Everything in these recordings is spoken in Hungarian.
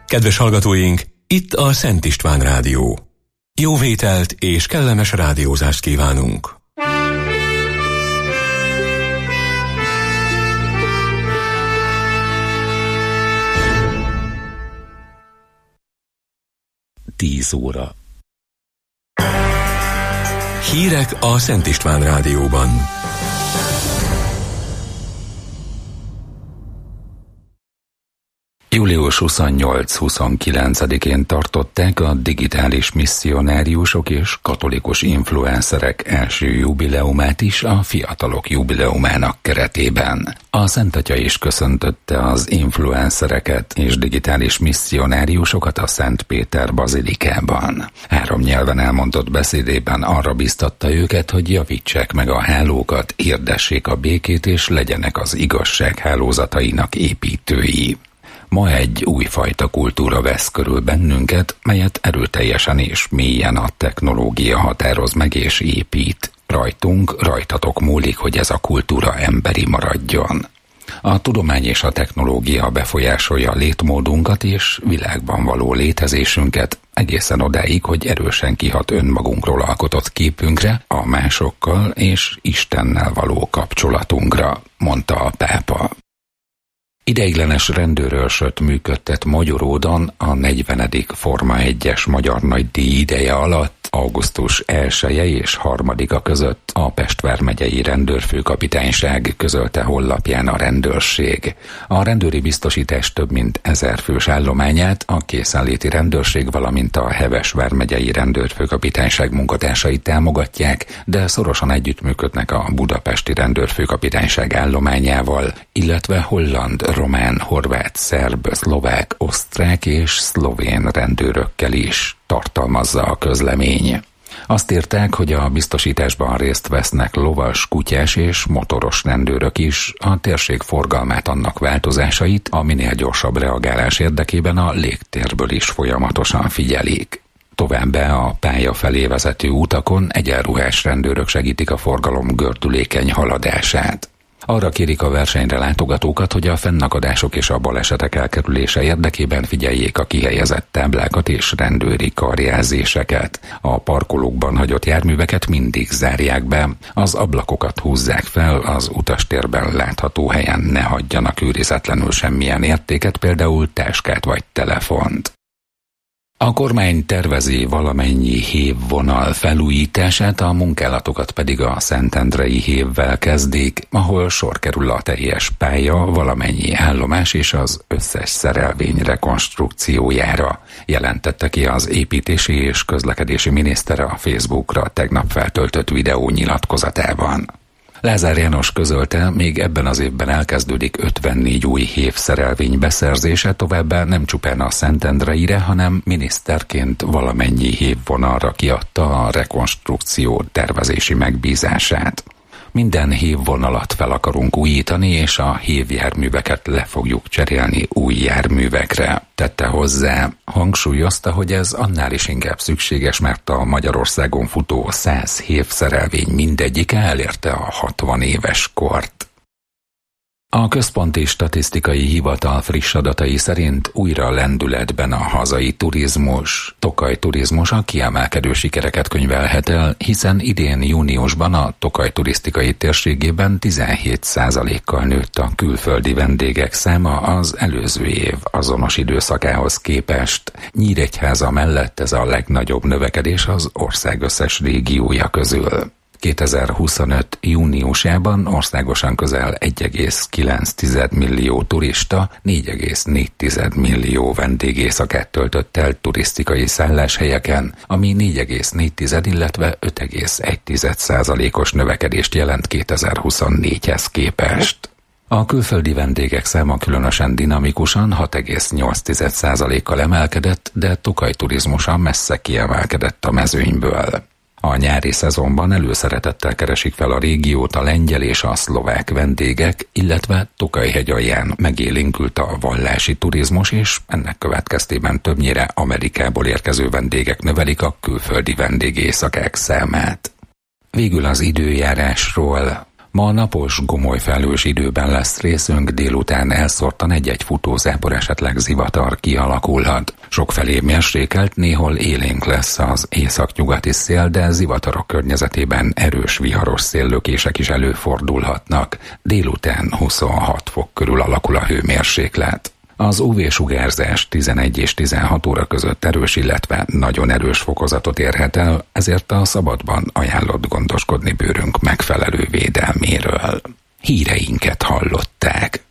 Kedves hallgatóink, itt a Szent István Rádió. Jó vételt és kellemes rádiózást kívánunk! Tíz óra. Hírek a Szent István Rádióban. Július 28-29-én tartották a digitális misszionáriusok és katolikus influencerek első jubileumát is a fiatalok jubileumának keretében. A Szent Atya is köszöntötte az influencereket és digitális misszionáriusokat a Szent Péter bazilikában. 3 nyelven elmondott beszédében arra biztatta őket, hogy javítsák meg a hálókat, hirdessék a békét és legyenek az igazság hálózatainak építői. Ma egy újfajta kultúra vesz körül bennünket, melyet erőteljesen és mélyen a technológia határoz meg és épít. Rajtatok múlik, hogy ez a kultúra emberi maradjon. A tudomány és a technológia befolyásolja létmódunkat és világban való létezésünket, egészen odáig, hogy erősen kihat önmagunkról alkotott képünkre, a másokkal és Istennel való kapcsolatunkra, mondta a pápa. Ideiglenes rendőrőrsöt működtet Magyaródon a 40. Forma 1-es Magyar Nagydíj ideje alatt, augusztus 1-e és 3-a között a Pest vármegyei rendőrfőkapitányság közölte honlapján a rendőrség. A rendőri biztosítás több mint 1000 fős állományát a készenléti rendőrség, valamint a Heves vármegyei rendőrfőkapitányság munkatársai támogatják, de szorosan együttműködnek a budapesti rendőrfőkapitányság állományával, illetve holland, román, horvát, szerb, szlovák, osztrák és szlovén rendőrökkel is, tartalmazza a közlemény. Azt írták, hogy a biztosításban részt vesznek lovas, kutyás és motoros rendőrök is, a térség forgalmát, annak változásait a minél gyorsabb reagálás érdekében a légtérből is folyamatosan figyelik. Továbbá a pálya felé vezető utakon egyenruhás rendőrök segítik a forgalom gördülékeny haladását. Arra kérik a versenyre látogatókat, hogy a fennakadások és a balesetek elkerülése érdekében figyeljék a kihelyezett táblákat és rendőri karjelzéseket. A parkolókban hagyott járműveket mindig zárják be, az ablakokat húzzák fel, az utastérben látható helyen ne hagyjanak őrizetlenül semmilyen értéket, például táskát vagy telefont. A kormány tervezi valamennyi hévvonal felújítását, a munkálatokat pedig a Szentendrei hévvel kezdik, ahol sor kerül a teljes pálya, valamennyi állomás és az összes szerelvény rekonstrukciójára, jelentette ki az építési és közlekedési miniszter a Facebookra tegnap feltöltött videó nyilatkozatában. Lázár János közölte, még ebben az évben elkezdődik 54 új hévszerelvény beszerzése, továbbá nem csupán a Szentendreire, hanem miniszterként valamennyi hévvonalra kiadta a rekonstrukció tervezési megbízását. Minden hévvonalat fel akarunk újítani, és a hévjárműveket le fogjuk cserélni új járművekre, tette hozzá. Hangsúlyozta, hogy ez annál is inkább szükséges, mert a Magyarországon futó 100 hévszerelvény mindegyike elérte a 60 éves kort. A Központi Statisztikai Hivatal friss adatai szerint újra lendületben a hazai turizmus. Tokaj turizmusa kiemelkedő sikereket könyvelhet el, hiszen idén júniusban a Tokaj turisztikai térségében 17%-kal nőtt a külföldi vendégek száma az előző év azonos időszakához képest. Nyíregyháza mellett ez a legnagyobb növekedés az ország összes régiója közül. 2025. júniusában országosan közel 1,9 millió turista, 4,4 millió vendégészakát töltött el turisztikai szálláshelyeken, ami 4,4, illetve 5,1%-os növekedést jelent 2024-hez képest. A külföldi vendégek száma különösen dinamikusan 6,8%-kal emelkedett, de Tokaj turizmusa messze kiemelkedett a mezőnyből. A nyári szezonban előszeretettel keresik fel a régiót a lengyel és a szlovák vendégek, illetve Tokaj-hegy alján megélénkült a vallási turizmus, és ennek következtében többnyire Amerikából érkező vendégek növelik a külföldi vendégészakák számát. Végül az időjárásról. Ma napos, gomoly felhős időben lesz részünk, délután elszórtan egy-egy futózápor, esetleg zivatar kialakulhat. Sokfelé mérsékelt, néhol élénk lesz az északnyugati szél, de zivatarok környezetében erős viharos széllökések is előfordulhatnak. Délután 26 fok körül alakul a hőmérséklet. Az UV-sugárzás 11 és 16 óra között erős, illetve nagyon erős fokozatot érhet el, ezért a szabadban ajánlott gondoskodni bőrünk megfelelő védelméről. Híreinket hallották.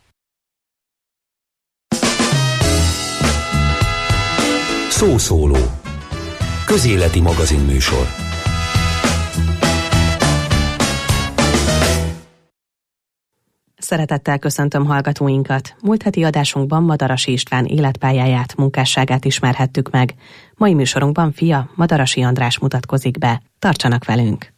Szószóló. Közéleti magazinműsor. Szeretettel köszöntöm hallgatóinkat. Múlt heti adásunkban Madarasi István életpályáját, munkásságát ismerhettük meg. Mai műsorunkban fia, Madarasi András mutatkozik be. Tartsanak velünk!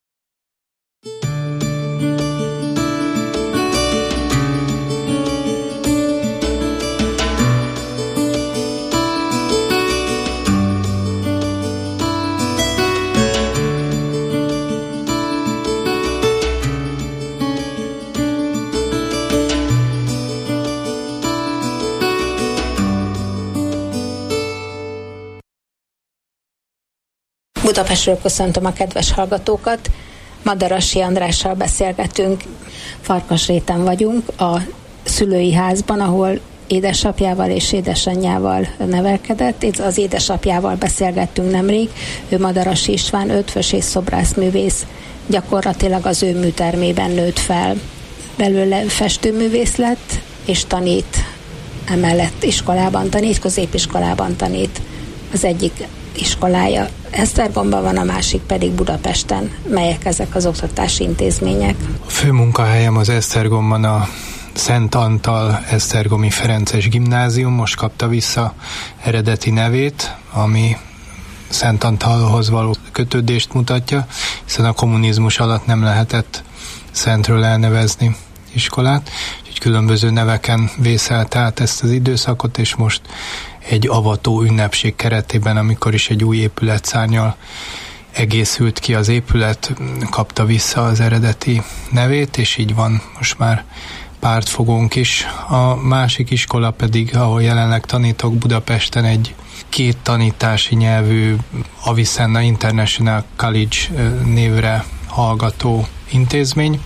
Budapestről köszöntöm a kedves hallgatókat. Madarasi Andrással beszélgetünk. Farkasréten vagyunk, a szülői házban, ahol édesapjával és édesanyjával nevelkedett. Itt az édesapjával beszélgettünk nemrég. Ő Madarasi István, ötvös és szobrászművész. Gyakorlatilag az ő műtermében nőtt fel. Belőle festőművész lett, és tanít. Emellett iskolában tanít, középiskolában tanít. Az egyik iskolája Esztergomban van, a másik pedig Budapesten. Melyek ezek az oktatási intézmények? A fő munkahelyem az Esztergomban a Szent Antal Esztergomi Ferences Gimnázium, most kapta vissza eredeti nevét, ami Szent Antalhoz való kötődést mutatja, hiszen a kommunizmus alatt nem lehetett szentről elnevezni iskolát, úgyhogy különböző neveken vészelte át ezt az időszakot, és most egy avató ünnepség keretében, amikor is egy új épületszárnnyal egészült ki az épület, kapta vissza az eredeti nevét, és így van most már pártfogónk is. A másik iskola pedig, ahol jelenleg tanítok, Budapesten egy két tanítási nyelvű Avicenna International College névre hallgató intézmény,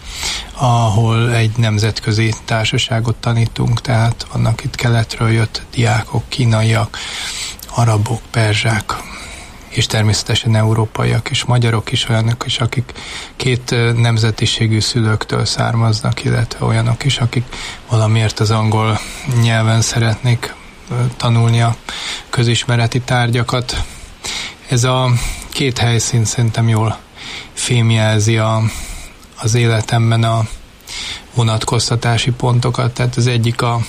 ahol egy nemzetközi társaságot tanítunk, tehát vannak itt keletről jött diákok, kínaiak, arabok, perzsák, és természetesen európaiak és magyarok is, olyanok is, akik két nemzetiségű szülőktől származnak, illetve olyanok is, akik valamiért az angol nyelven szeretnék tanulni a közismereti tárgyakat. Ez a két helyszín szerintem jól fémjelzi az életemben a vonatkoztatási pontokat, tehát az egyik a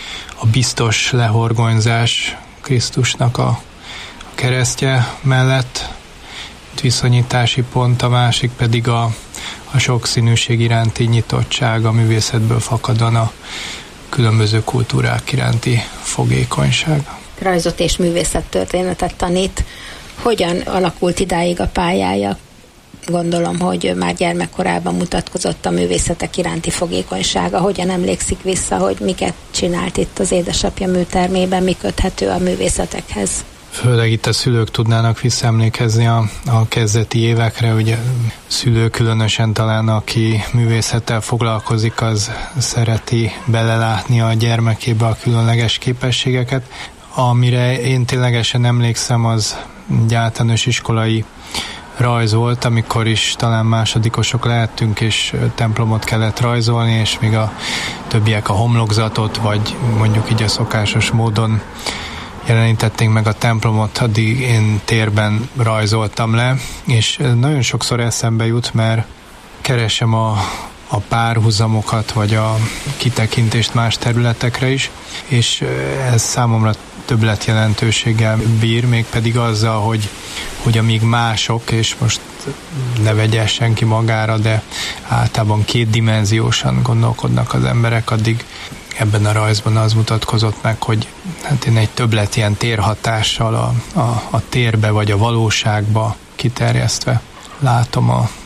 biztos lehorgonyzás Krisztusnak a keresztje mellett viszonyítási pont, a másik pedig a sokszínűség iránti nyitottság, a művészetből fakadóan a különböző kultúrák iránti fogékonyság. Rajzot és művészettörténetet tanít. Hogyan alakult idáig a pályája? Gondolom, hogy már gyermekkorában mutatkozott a művészetek iránti fogékonysága. Hogyan emlékszik vissza, hogy miket csinált itt az édesapja műtermében, mi köthető a művészetekhez? Főleg itt a szülők tudnának visszaemlékezni a kezdeti évekre, ugye szülő különösen talán, aki művészettel foglalkozik, az szereti belelátni a gyermekébe a különleges képességeket. Amire én ténylegesen emlékszem, az egy általános iskolai rajz volt, amikor is talán másodikosok lehettünk, és templomot kellett rajzolni, és még a többiek a homlokzatot, vagy mondjuk így a szokásos módon jelenítették meg a templomot, addig én térben rajzoltam le, és nagyon sokszor eszembe jut, mert keresem a párhuzamokat, vagy a kitekintést más területekre is, és ez számomra többletjelentőséggel bír, mégpedig azzal, hogy amíg mások, és most ne vegye senki magára, de általában kétdimenziósan gondolkodnak az emberek, addig ebben a rajzban az mutatkozott meg, hogy hát én egy többlet ilyen térhatással a térbe vagy a valóságba kiterjesztve látom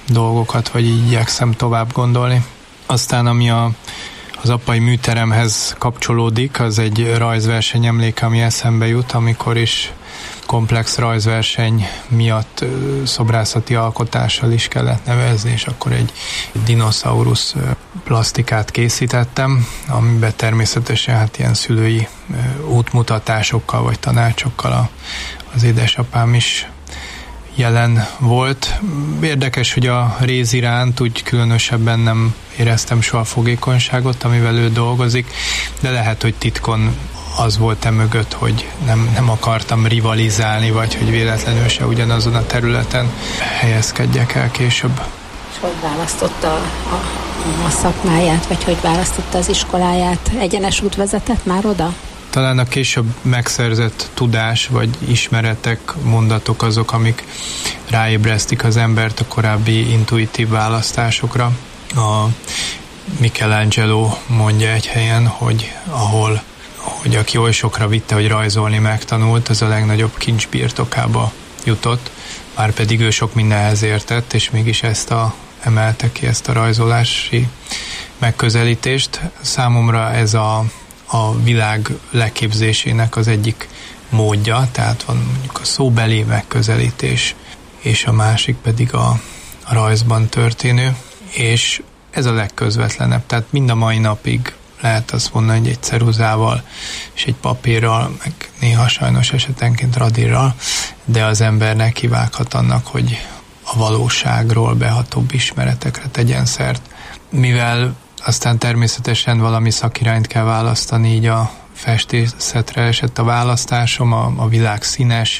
dolgokat, vagy így igyekszem tovább gondolni. Aztán ami az apai műteremhez kapcsolódik, az egy rajzverseny emléke, ami eszembe jut, amikor is komplex rajzverseny miatt szobrászati alkotással is kellett nevezni, és akkor egy dinoszaurusz plastikát készítettem, amiben természetesen hát ilyen szülői útmutatásokkal vagy tanácsokkal az édesapám is jelen volt. Érdekes, hogy a réz iránt úgy különösebben nem éreztem soha fogékonyságot, amivel ő dolgozik, de lehet, hogy titkon az volt mögött, hogy nem akartam rivalizálni, vagy hogy véletlenül se ugyanazon a területen helyezkedjek el később. És hogy választotta a szakmáját, vagy hogy választotta az iskoláját? Egyenes út vezetett már oda? Talán a később megszerzett tudás, vagy ismeretek, mondatok azok, amik ráébresztik az embert a korábbi intuitív választásokra. A Michelangelo mondja egy helyen, hogy aki oly sokra vitte, hogy rajzolni megtanult, az a legnagyobb kincs birtokába jutott, már pedig ő sok mindenhez értett, és mégis emelte ki ezt a rajzolási megközelítést. Számomra ez a világ leképzésének az egyik módja, tehát van mondjuk a szóbeli megközelítés, és a másik pedig a rajzban történő, és ez a legközvetlenebb, tehát mind a mai napig lehet azt mondani, hogy egy ceruzával és egy papírral, meg néha sajnos esetenként radírral, de az ember nekivághat annak, hogy a valóságról behatóbb ismeretekre tegyen szert. Mivel aztán természetesen valami szakirányt kell választani, így a festészetre esett a választásom, a világ színes,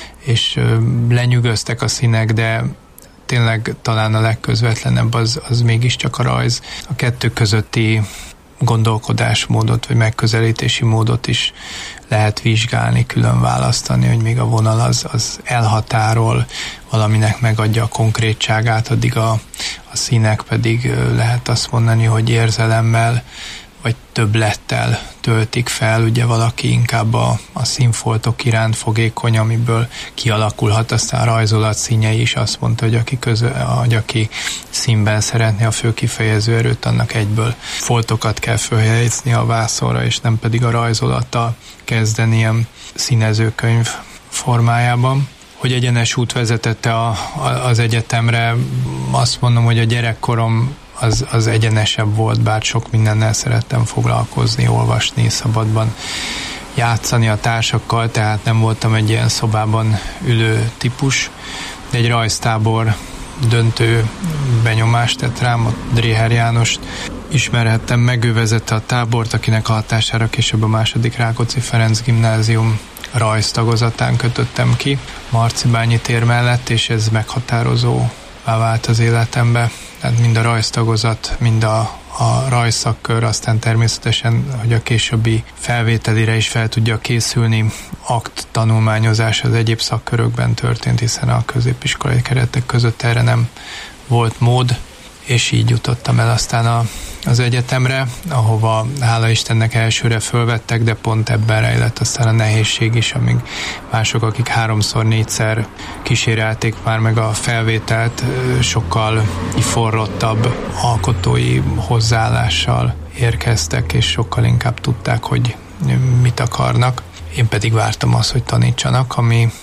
és lenyűgöztek a színek, de tényleg talán a legközvetlenebb az mégiscsak a rajz. A kettő közötti gondolkodásmódot, vagy megközelítési módot is lehet vizsgálni, külön választani, hogy még a vonal az elhatárol, valaminek megadja a konkrétságát, addig a színek pedig lehet azt mondani, hogy érzelemmel, vagy többlettel töltik fel, ugye valaki inkább a színfoltok iránt fogékony, amiből kialakulhat aztán a rajzolat színei is. Azt mondta, hogy aki színben szeretné a fő kifejező erőt, annak egyből foltokat kell fölhelyezni a vászonra, és nem pedig a rajzolattal kezdeni ilyen színezőkönyv formájában. Hogy egyenes út vezetette az egyetemre, azt mondom, hogy a gyerekkorom az egyenesebb volt, bár sok mindennel szerettem foglalkozni, olvasni, szabadban játszani a társakkal, tehát nem voltam egy ilyen szobában ülő típus. Egy rajztábor döntő benyomást tett rám, a Dréher Jánost ismerhettem meg, ő vezette a tábort, akinek a hatására később a II. Rákóczi Ferenc Gimnázium rajztagozatán kötöttem ki Marcibányi tér mellett, és ez meghatározóvá vált az életembe. Tehát mind a rajztagozat, mind a rajzszakkör, aztán természetesen, hogy a későbbi felvételire is fel tudja készülni, akt tanulmányozás az egyéb szakkörökben történt, hiszen a középiskolai keretek között erre nem volt mód, és így jutottam el aztán az egyetemre, ahova hála Istennek elsőre fölvettek, de pont ebben rejlett aztán a nehézség is, amíg mások, akik 3-4-szer kísérelték már meg a felvételt, sokkal forrottabb alkotói hozzáállással érkeztek, és sokkal inkább tudták, hogy mit akarnak. Én pedig vártam azt, hogy tanítsanak,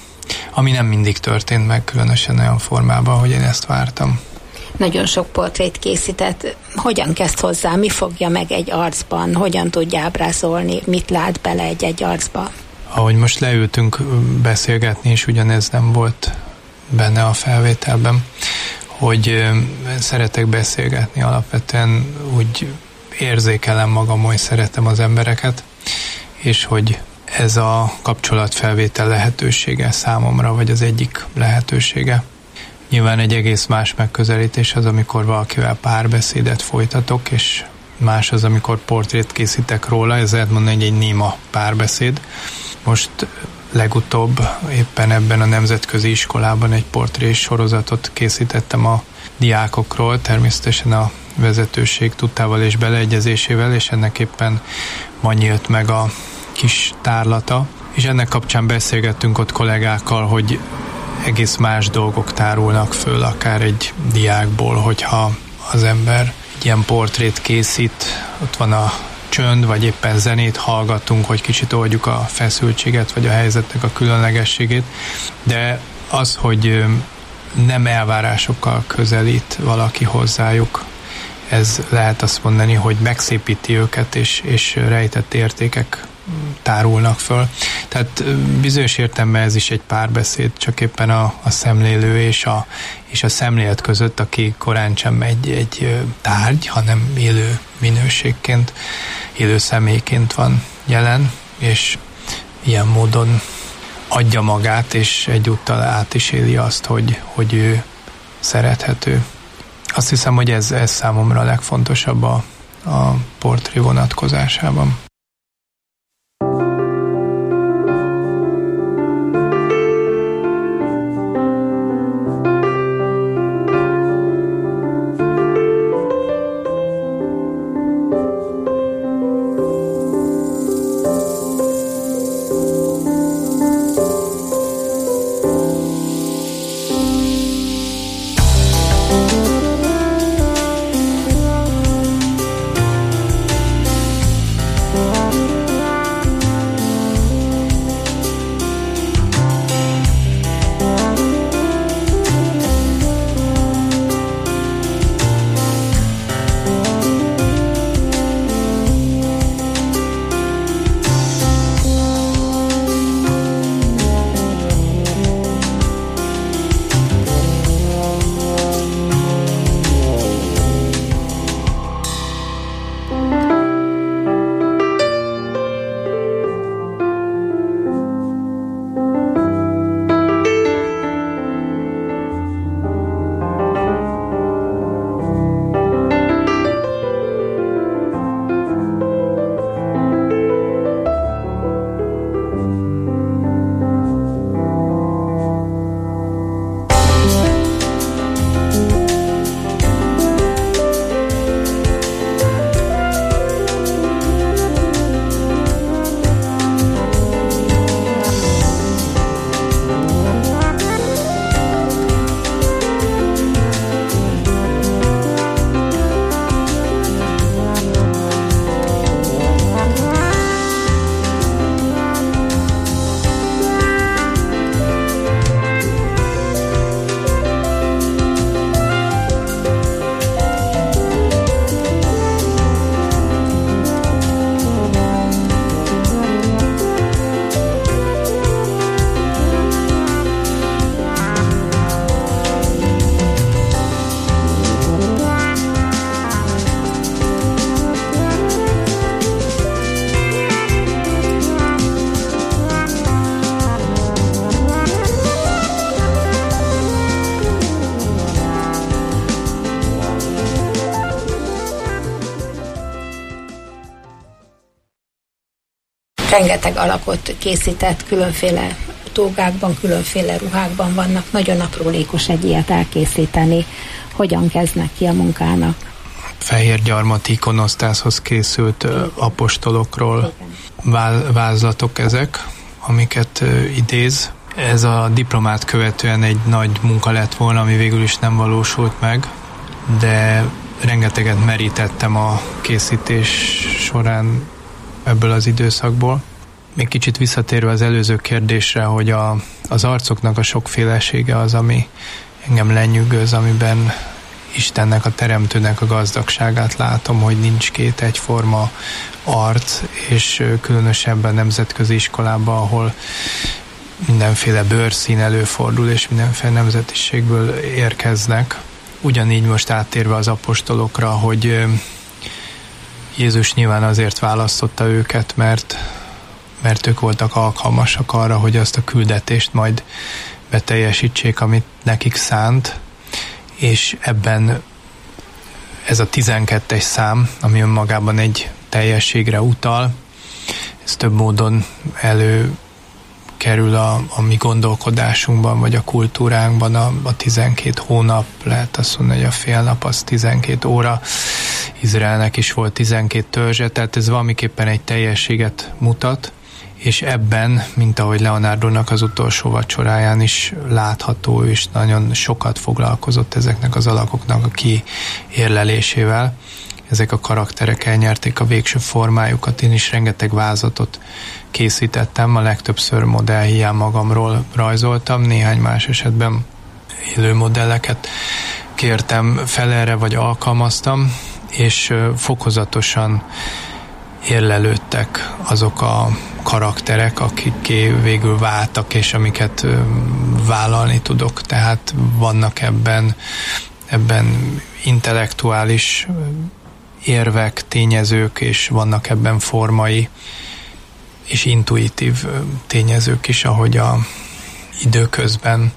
ami nem mindig történt meg, különösen olyan formában, hogy én ezt vártam. Nagyon sok portrét készített. Hogyan kezd hozzá? Mi fogja meg egy arcban? Hogyan tudja ábrázolni? Mit lát bele egy arcba? Ahogy most leültünk beszélgetni, és ugyanez nem volt benne a felvételben, hogy szeretek beszélgetni, alapvetően úgy érzékelem magam, hogy szeretem az embereket, és hogy ez a kapcsolatfelvétel lehetősége számomra, vagy az egyik lehetősége. Nyilván egy egész más megközelítés az, amikor valakivel párbeszédet folytatok, és más az, amikor portrét készítek róla, ez lehet mondani, hogy egy néma párbeszéd. Most legutóbb éppen ebben a nemzetközi iskolában egy portrés sorozatot készítettem a diákokról, természetesen a vezetőség tudtával és beleegyezésével, és ennek éppen ma nyílt meg a kis tárlata, és ennek kapcsán beszélgettünk ott kollégákkal, hogy egész más dolgok tárulnak föl, akár egy diákból, hogyha az ember egy ilyen portrét készít, ott van a csönd, vagy éppen zenét hallgatunk, hogy kicsit oldjuk a feszültséget, vagy a helyzetnek a különlegességét, de az, hogy nem elvárásokkal közelít valaki hozzájuk, ez lehet azt mondani, hogy megszépíti őket, és rejtett értékek tárulnak föl. Tehát bizonyos értelemben ez is egy párbeszéd, csak éppen a szemlélő és a szemlélet között, aki korán sem egy tárgy, hanem élő minőségként, élő személyként van jelen, és ilyen módon adja magát, és egyúttal át is éli azt, hogy ő szerethető. Azt hiszem, hogy ez számomra a legfontosabb a portré vonatkozásában. Rengeteg alakot készített, különféle tógákban, különféle ruhákban vannak. Nagyon aprólékos egy ilyet elkészíteni. Hogyan kezdnek ki a munkának? Fehérgyarmati ikonosztászhoz készült apostolokról vázlatok ezek, amiket idéz. Ez a diplomát követően egy nagy munka lett volna, ami végül is nem valósult meg, de rengeteget merítettem a készítés során ebből az időszakból. Még kicsit visszatérve az előző kérdésre, hogy az arcoknak a sokfélesége az, ami engem lenyűgöz, amiben Istennek, a Teremtőnek a gazdagságát látom, hogy nincs két egyforma arc, és különösebben nemzetközi iskolában, ahol mindenféle bőrszín előfordul, és mindenféle nemzetiségből érkeznek. Ugyanígy most áttérve az apostolokra, hogy Jézus nyilván azért választotta őket, mert ők voltak alkalmasak arra, hogy azt a küldetést majd beteljesítsék, amit nekik szánt, és ebben ez a 12-es szám, ami önmagában egy teljességre utal, ez több módon előkerül a mi gondolkodásunkban, vagy a kultúránkban, a 12 hónap, lehet azt mondani, hogy a fél nap az 12 óra, Izraelnek is volt 12 törzse, tehát ez valamiképpen egy teljességet mutat, és ebben, mint ahogy Leonardo-nak az utolsó vacsoráján is látható, és nagyon sokat foglalkozott ezeknek az alakoknak a kiérlelésével. Ezek a karakterek elnyerték a végső formájukat, én is rengeteg vázatot készítettem, a legtöbbször modellhiány magamról rajzoltam, néhány más esetben élő modelleket kértem fel erre, vagy alkalmaztam, és fokozatosan érlelődtek azok a karakterek, akik végül váltak, és amiket vállalni tudok. Tehát vannak ebben intellektuális érvek, tényezők, és vannak ebben formai és intuitív tényezők is, ahogy a időközben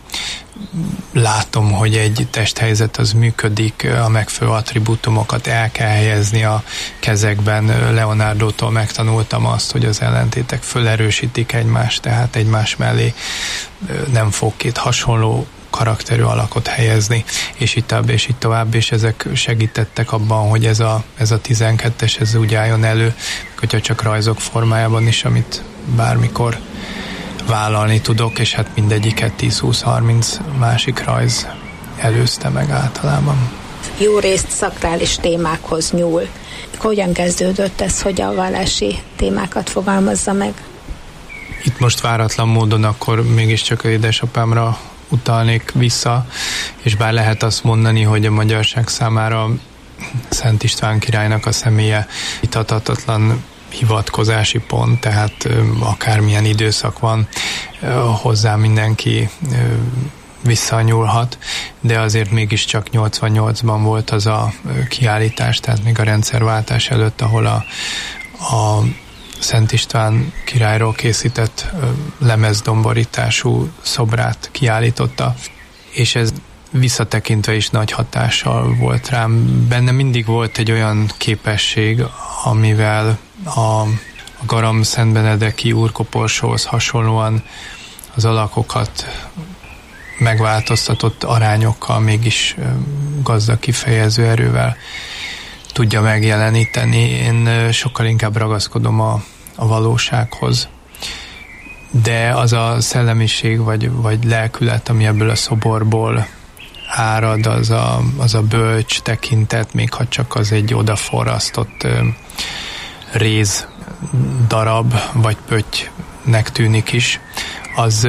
látom, hogy egy testhelyzet az működik, a megfelelő attribútumokat el kell helyezni a kezekben. Leonardótól megtanultam azt, hogy az ellentétek fölerősítik egymást, tehát egymás mellé nem fog két hasonló karakterű alakot helyezni, és így tovább, és ezek segítettek abban, hogy ez a 12-es, ez úgy álljon elő, hogyha csak rajzok formájában is, amit bármikor vállalni tudok, és hát mindegyiket 10-20-30 másik rajz előzte meg általában. Jó részt szakrális témákhoz nyúl. Hogyan kezdődött ez, hogy a vallási témákat fogalmazza meg? Itt most váratlan módon akkor mégiscsak édesapámra utalnék vissza, és bár lehet azt mondani, hogy a magyarság számára Szent István királynak a személye vitathatatlan hivatkozási pont, tehát akármilyen időszak van, hozzá mindenki visszanyúlhat, de azért mégiscsak 88-ban volt az a kiállítás, tehát még a rendszerváltás előtt, ahol a Szent István királyról készített lemezdomborítású szobrát kiállította, és ez visszatekintve is nagy hatással volt rám. Benne mindig volt egy olyan képesség, amivel a Garam Szentbenedeki úrkoporsóhoz hasonlóan az alakokat megváltoztatott arányokkal, mégis gazdag kifejező erővel tudja megjeleníteni. Én sokkal inkább ragaszkodom a valósághoz, de az a szellemiség vagy lelkület, ami ebből a szoborból árad, az a bölcs tekintet, még ha csak az egy odaforrasztott réz darab, vagy pöttynek tűnik is, az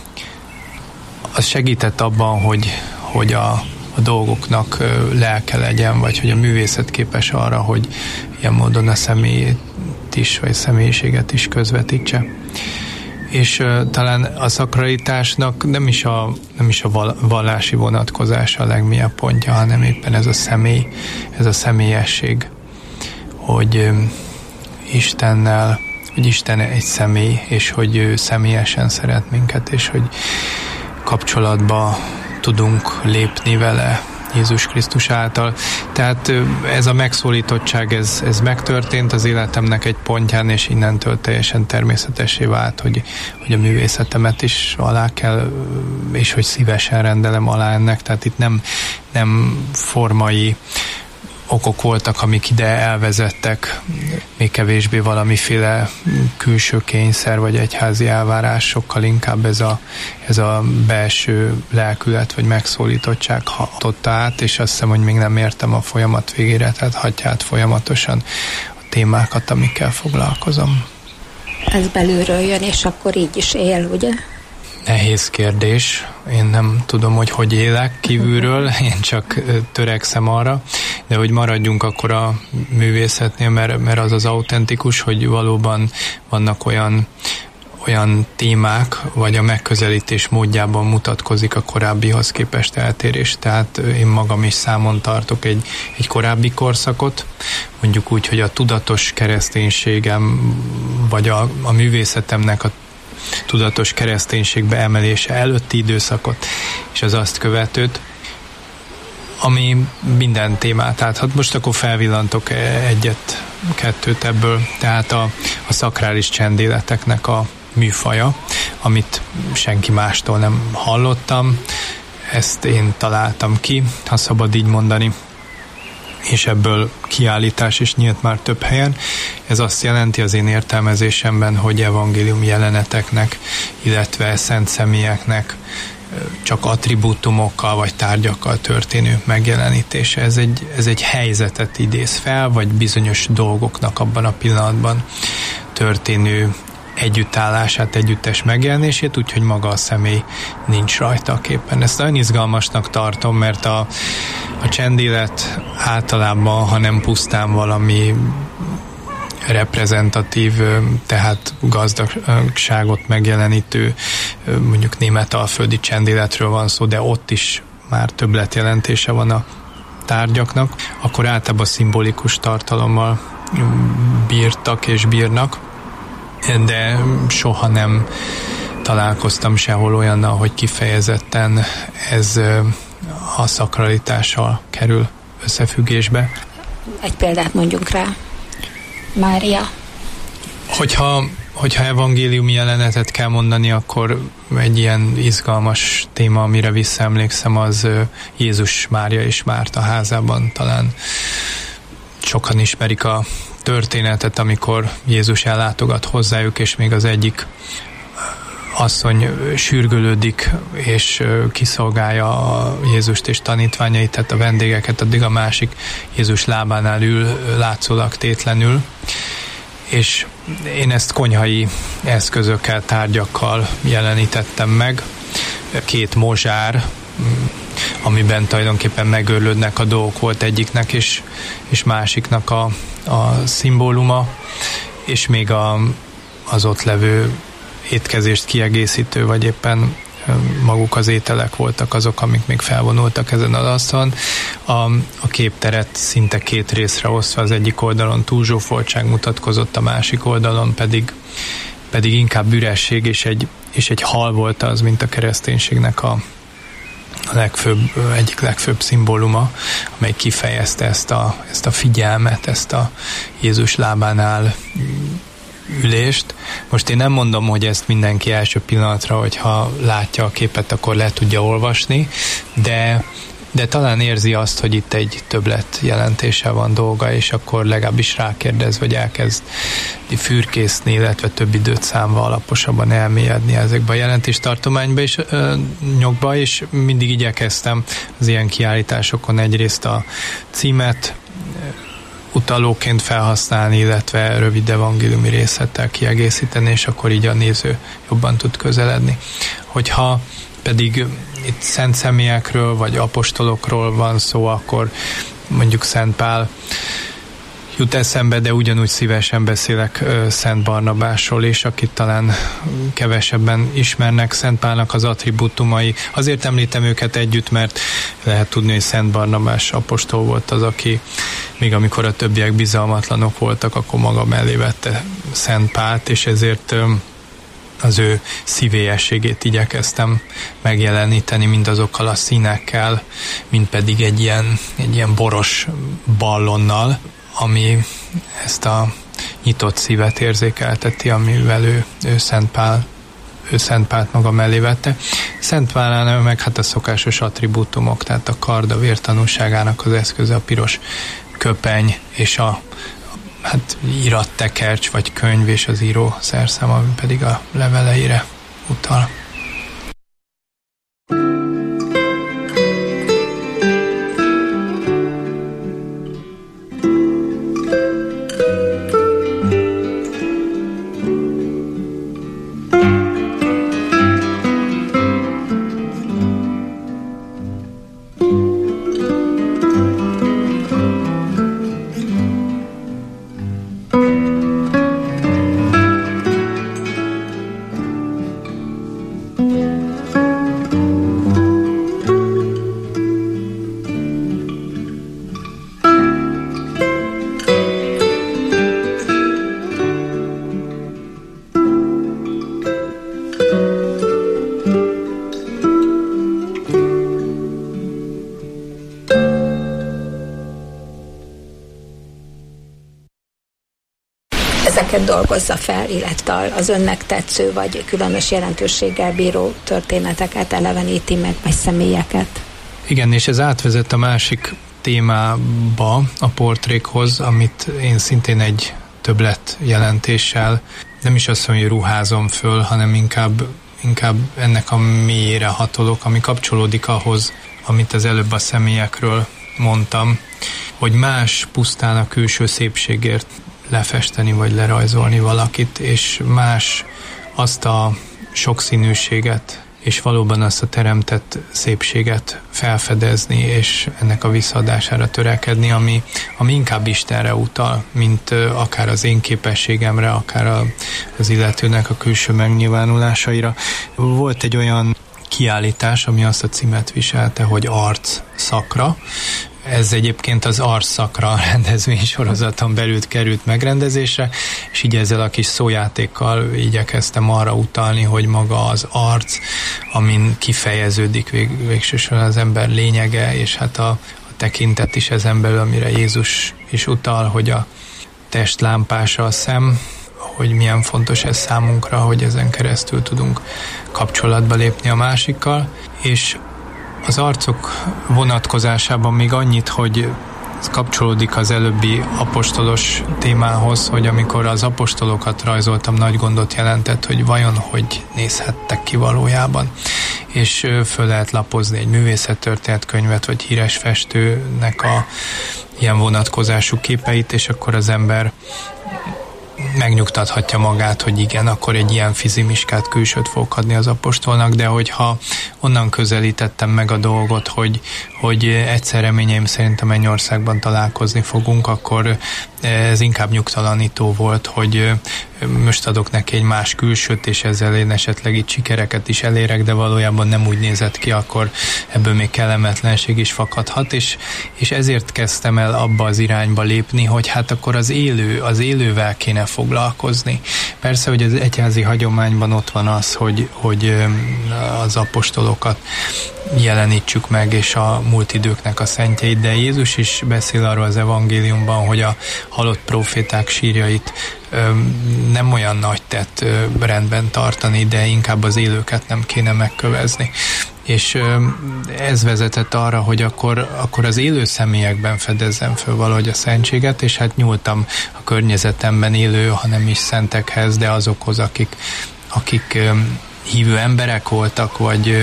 segített abban, hogy a dolgoknak lelke legyen, vagy hogy a művészet képes arra, hogy ilyen módon a személyt is, vagy személyiséget is közvetítse. És talán a szakralitásnak nem is a vallási vonatkozása a legmélyebb pontja, hanem éppen ez a személy, ez a személyesség, hogy Istennel, hogy Isten egy személy, és hogy ő személyesen szeret minket, és hogy kapcsolatba tudunk lépni vele Jézus Krisztus által. Tehát ez a megszólítottság, ez megtörtént az életemnek egy pontján, és innentől teljesen természetessé vált, hogy a művészetemet is alá kell, és hogy szívesen rendelem alá ennek. Tehát itt nem formai okok voltak, amik ide elvezettek, még kevésbé valamiféle külső kényszer vagy egyházi elvárás, sokkal inkább ez a belső lelkület vagy megszólítottság hatotta át, és azt hiszem, hogy még nem értem a folyamat végére, tehát hagyja át folyamatosan a témákat, amikkel foglalkozom. Ez belülről jön, és akkor így is él, ugye? Nehéz kérdés. Én nem tudom, hogy élek kívülről, én csak törekszem arra, de hogy maradjunk akkor a művészetnél, mert az autentikus, hogy valóban vannak olyan témák, vagy a megközelítés módjában mutatkozik a korábbihoz képest eltérés. Tehát én magam is számon tartok egy korábbi korszakot, mondjuk úgy, hogy a tudatos kereszténységem, vagy a művészetemnek a tudatos kereszténységbe emelése előtti időszakot, és az azt követőt, ami minden témát áthat. Most akkor felvillantok egyet-kettőt ebből, tehát a szakrális csendéleteknek a műfaja, amit senki mástól nem hallottam, ezt én találtam ki, ha szabad így mondani. és ebből kiállítás is nyílt már több helyen. Ez azt jelenti az én értelmezésemben, hogy evangélium jeleneteknek, illetve szent személyeknek csak attribútumokkal vagy tárgyakkal történő megjelenítése. Ez egy helyzetet idéz fel, vagy bizonyos dolgoknak abban a pillanatban történő együttállását, együttes megjelenését, úgyhogy maga a személy nincs rajta a képen. Ezt nagyon izgalmasnak tartom, mert a csendélet általában, ha nem pusztán valami reprezentatív, tehát gazdagságot megjelenítő, mondjuk németalföldi csendéletről van szó, de ott is már többletjelentése van a tárgyaknak, akkor általában szimbolikus tartalommal bírtak és bírnak, de soha nem találkoztam sehol olyannal, hogy kifejezetten ez a szakralitással kerül összefüggésbe. Egy példát mondjunk rá. Mária. Hogyha evangéliumi jelenetet kell mondani, akkor egy ilyen izgalmas téma, amire visszaemlékszem, az Jézus Mária és Márta házában. Talán sokan ismerik a történetet, amikor Jézus ellátogat hozzájuk, és még az egyik asszony sürgölődik, és kiszolgálja a Jézust és tanítványait, tehát a vendégeket, addig a másik Jézus lábánál ül, látszólag tétlenül, és én ezt konyhai eszközökkel, tárgyakkal jelenítettem meg. 2 mozsár, amiben tulajdonképpen megőrlődnek a dolgok, volt egyiknek és másiknak a szimbóluma, és még az ott levő étkezést kiegészítő, vagy éppen maguk az ételek voltak azok, amik még felvonultak ezen az asztalon. A képteret szinte 2 részre osztva, az egyik oldalon túlzsúfoltság mutatkozott, a másik oldalon pedig inkább üresség, és egy hal volt az, mint a kereszténységnek a egyik legfőbb szimbóluma, amely kifejezte ezt a figyelmet, ezt a Jézus lábánál ülést. Most én nem mondom, hogy ezt mindenki első pillanatra, hogyha látja a képet, akkor le tudja olvasni, de talán érzi azt, hogy itt egy többlet jelentése van dolga, és akkor legalábbis rákérdez, vagy elkezd fürkészni, illetve több időt számva alaposabban elmélyedni ezekbe a jelentéstartományba és nyokba, és mindig igyekeztem az ilyen kiállításokon egyrészt a címet utalóként felhasználni, illetve rövid evangéliumi részlettel kiegészíteni, és akkor így a néző jobban tud közeledni. Hogyha pedig itt szent személyekről, vagy apostolokról van szó, akkor mondjuk Szent Pál jut eszembe, de ugyanúgy szívesen beszélek Szent Barnabásról is, akit talán kevesebben ismernek. Szent Pálnak az attribútumai. Azért említem őket együtt, mert lehet tudni, hogy Szent Barnabás apostol volt az, aki még amikor a többiek bizalmatlanok voltak, akkor maga mellé vette Szent Pált, és ezért az ő szívélyességét igyekeztem megjeleníteni, mindazokkal a színekkel, mint pedig egy ilyen boros ballonnal, ami ezt a nyitott szívet érzékelteti, amivel ő Szent Pált maga mellé vette. Szent Pálnál meg hát a szokásos attribútumok, tehát a kard, a vértanúságának az eszköze, a piros köpeny, és a irattekercs vagy könyv, és az író szerszám, ami pedig a leveleire utal. Ezeket dolgozza fel, illetve az önnek tetsző vagy különös jelentőséggel bíró történeteket eleveníti meg, vagy személyeket. Igen, és ez átvezet a másik témába, a portrékhoz, amit én szintén egy többlet jelentéssel, nem is azt mondom, hogy ruházom föl, hanem inkább ennek a mélyére hatolok, ami kapcsolódik ahhoz, amit az előbb a személyekről mondtam, hogy más pusztán a külső szépségért lefesteni vagy lerajzolni valakit, és más azt a sokszínűséget, és valóban azt a teremtett szépséget felfedezni, és ennek a visszaadására törekedni, ami inkább Istenre utal, mint akár az én képességemre, akár az illetőnek a külső megnyilvánulásaira. Volt egy olyan kiállítás, ami azt a címet viselte, hogy arc szakra. Ez egyébként az arcszakra rendezvénysorozaton belül került megrendezésre, és így ezzel a kis szójátékkal igyekeztem arra utalni, hogy maga az arc, amin kifejeződik végsősorban az ember lényege, és hát a tekintet is ezen belül, amire Jézus is utal, hogy a test lámpása a szem, hogy milyen fontos ez számunkra, hogy ezen keresztül tudunk kapcsolatba lépni a másikkal, és az arcok vonatkozásában még annyit, hogy kapcsolódik az előbbi apostolos témához, hogy amikor az apostolokat rajzoltam, nagy gondot jelentett, hogy vajon hogy nézhettek ki valójában. És föl lehet lapozni egy művészettörténetkönyvet, vagy híres festőnek a ilyen vonatkozású képeit, és akkor az ember megnyugtathatja magát, hogy igen, akkor egy ilyen fizimiskát, külsőt fogok adni az apostolnak, de hogyha onnan közelítettem meg a dolgot, hogy egyszer reményeim szerint a Mennyországban találkozni fogunk, akkor ez inkább nyugtalanító volt, hogy most adok neki egy más külsőt, és ezzel én esetleg itt sikereket is elérek, de valójában nem úgy nézett ki, akkor ebből még kellemetlenség is fakadhat, és ezért kezdtem el abba az irányba lépni, hogy hát akkor az élővel kéne foglalkozni. Persze, hogy az egyházi hagyományban ott van az, hogy az apostolokat jelenítsük meg, és a múlt időknek a szentjeit, de Jézus is beszél arról az evangéliumban, hogy a halott próféták sírjait nem olyan nagy tett rendben tartani, de inkább az élőket nem kéne megkövezni. És ez vezetett arra, hogy akkor az élő személyekben fedezzem föl valahogy a szentséget, és hát nyúltam a környezetemben élő, hanem is szentekhez, de azokhoz, akik hívő emberek voltak,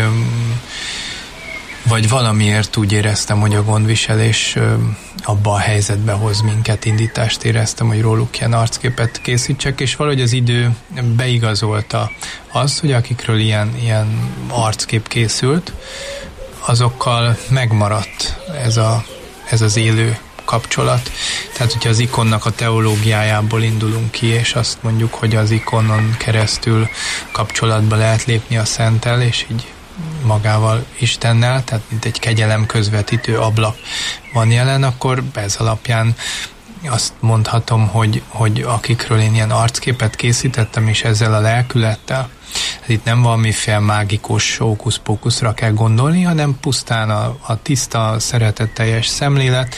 vagy valamiért úgy éreztem, hogy a gondviselés abba a helyzetbe hoz minket, indítást éreztem, hogy róluk ilyen arcképet készítsek, és valahogy az idő beigazolta azt, hogy akikről ilyen arckép készült, azokkal megmaradt ez az élő kapcsolat. Tehát, hogyha az ikonnak a teológiájából indulunk ki, és azt mondjuk, hogy az ikonon keresztül kapcsolatba lehet lépni a Szenttel, és így magával, Istennel, tehát mint egy kegyelem közvetítő ablak van jelen, akkor ez alapján azt mondhatom, hogy akikről én ilyen arcképet készítettem, és ezzel a lelkülettel, itt nem valamiféle mágikus hókusz-pókuszra kell gondolni, hanem pusztán a tiszta, szeretetteljes szemlélet,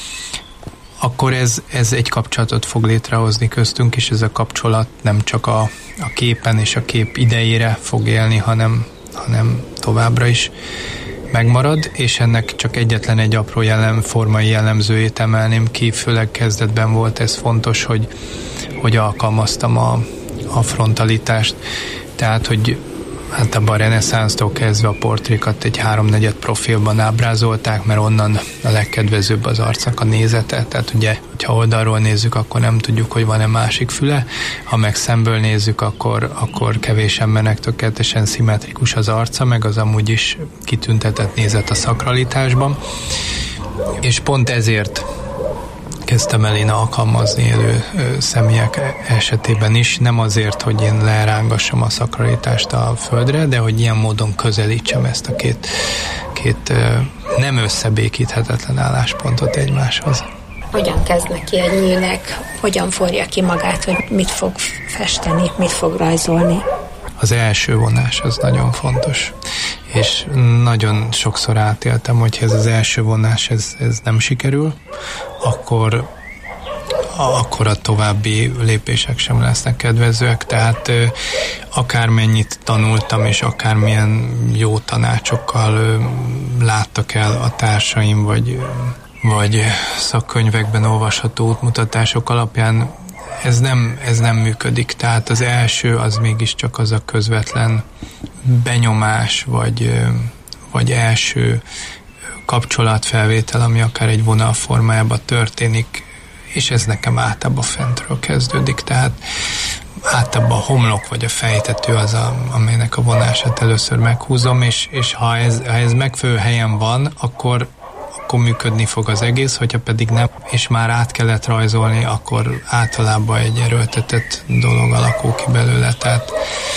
akkor ez egy kapcsolatot fog létrehozni köztünk, és ez a kapcsolat nem csak a képen és a kép idejére fog élni, hanem továbbra is megmarad, és ennek csak egyetlen egy apró formai jellemzőjét emelném ki, főleg kezdetben volt ez fontos, hogy alkalmaztam a frontalitást, tehát, hogy hát abban a reneszánsztól kezdve a portrékat egy 3/4 profilban ábrázolták, mert onnan a legkedvezőbb az arcnak a nézete, tehát ugye, hogyha oldalról nézzük, akkor nem tudjuk, hogy van-e másik füle, ha meg szemből nézzük, akkor kevés embernek tökéletesen szimmetrikus az arca, meg az amúgy is kitüntetett nézet a szakralitásban, és pont ezért kezdtem el én alkalmazni élő személyek esetében is, nem azért, hogy én lerángassam a szakralitást a földre, de hogy ilyen módon közelítsem ezt a két nem összebékíthetetlen álláspontot egymáshoz. Hogyan kezd neki egy műnek, hogyan forja ki magát, hogy mit fog festeni, mit fog rajzolni? Az első vonás az nagyon fontos, és nagyon sokszor átéltem, hogy ez az első vonás ez nem sikerül, akkor a további lépések sem lesznek kedvezőek, tehát akármennyit tanultam, és akármilyen jó tanácsokkal láttak el a társaim, vagy vagy szakkönyvekben olvasható útmutatások alapján ez nem működik. Tehát az első az mégiscsak az a közvetlen benyomás, vagy első kapcsolatfelvétel, ami akár egy vonal formájában történik, és ez nekem általában fentről kezdődik. Tehát általában a homlok vagy a fejtető az, amelynek a vonását először meghúzom, és ha ez megfelelő helyen van, akkor működni fog az egész, hogyha pedig nem, és már át kellett rajzolni, akkor általában egy erőltetett dolog alakul ki belőle. Tehát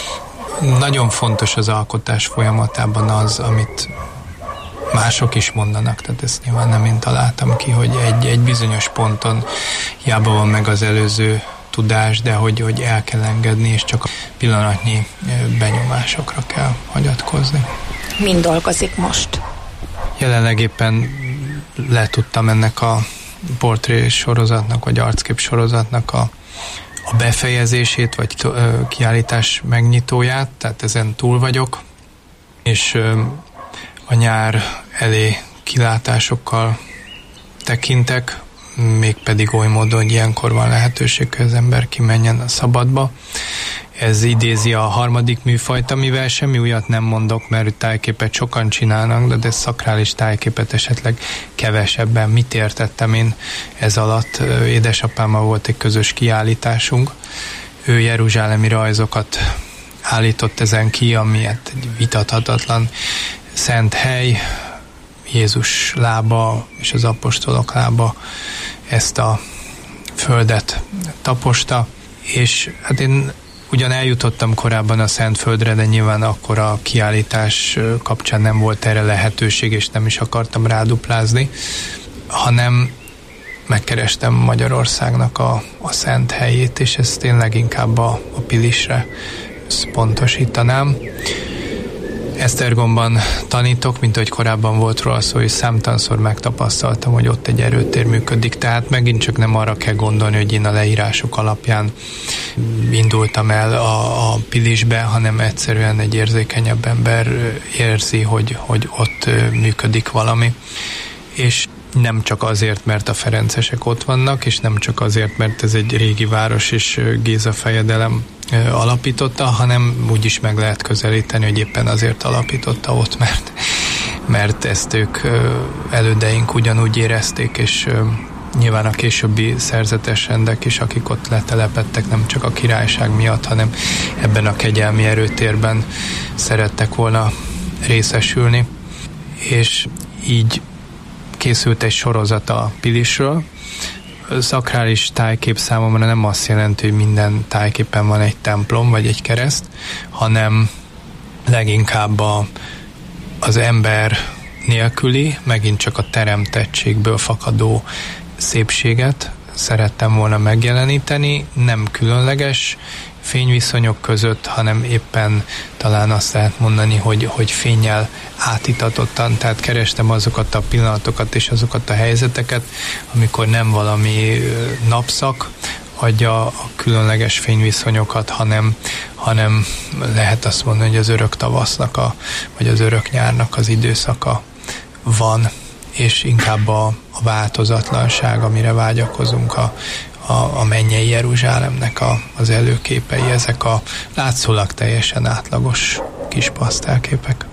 nagyon fontos az alkotás folyamatában az, amit mások is mondanak, tehát ezt nyilván nem én találtam ki, hogy egy bizonyos ponton hiába van meg az előző tudás, de hogy el kell engedni, és csak a pillanatnyi benyomásokra kell hagyatkozni. Mind dolgozik most? Jelenleg éppen letudtam ennek a portré sorozatnak, vagy arckép sorozatnak a befejezését, vagy kiállítás megnyitóját, tehát ezen túl vagyok, és a nyár elé kilátásokkal tekintek, mégpedig oly módon, hogy ilyenkor van lehetőség, hogy az ember kimenjen a szabadba. Ez idézi a harmadik műfajt, amivel semmi újat nem mondok, mert tájképet sokan csinálnak, de szakrális tájképet esetleg kevesebben. Mit értettem én ez alatt? Édesapámmal volt egy közös kiállításunk. Ő jeruzsálemi rajzokat állított ezen ki, ami egy vitathatatlan szent hely, Jézus lába és az apostolok lába ezt a földet taposta, és hát én ugyan eljutottam korábban a Szentföldre, de nyilván akkor a kiállítás kapcsán nem volt erre lehetőség, és nem is akartam ráduplázni, hanem megkerestem Magyarországnak a szent helyét, és ezt én leginkább a Pilisre pontosítanám. Esztergomban tanítok, mint ahogy korábban volt róla szó, és számtalanszor megtapasztaltam, hogy ott egy erőtér működik, tehát megint csak nem arra kell gondolni, hogy én a leírások alapján indultam el a Pilisbe, hanem egyszerűen egy érzékenyebb ember érzi, hogy ott működik valami. És nem csak azért, mert a ferencesek ott vannak, és nem csak azért, mert ez egy régi város, és Géza fejedelem alapította, hanem úgy is meg lehet közelíteni, hogy éppen azért alapította ott, mert ezt ők elődeink ugyanúgy érezték, és nyilván a későbbi szerzetes rendek is, akik ott letelepedtek, nem csak a királyság miatt, hanem ebben a kegyelmi erőtérben szerettek volna részesülni. És így készült egy sorozat a Pilisről. Szakrális tájkép számomra nem azt jelenti, hogy minden tájképen van egy templom vagy egy kereszt, hanem leginkább az ember nélküli, megint csak a teremtettségből fakadó szépséget szerettem volna megjeleníteni, nem különleges fényviszonyok között, hanem éppen talán azt lehet mondani, hogy fénnyel átítatottan, tehát kerestem azokat a pillanatokat és azokat a helyzeteket, amikor nem valami napszak adja a különleges fényviszonyokat, hanem lehet azt mondani, hogy az örök tavasznak vagy az örök nyárnak az időszaka van, és inkább a változatlanság, amire vágyakozunk, a mennyei Jeruzsálemnek az előképei, ezek a látszólag teljesen átlagos kis pasztelképek.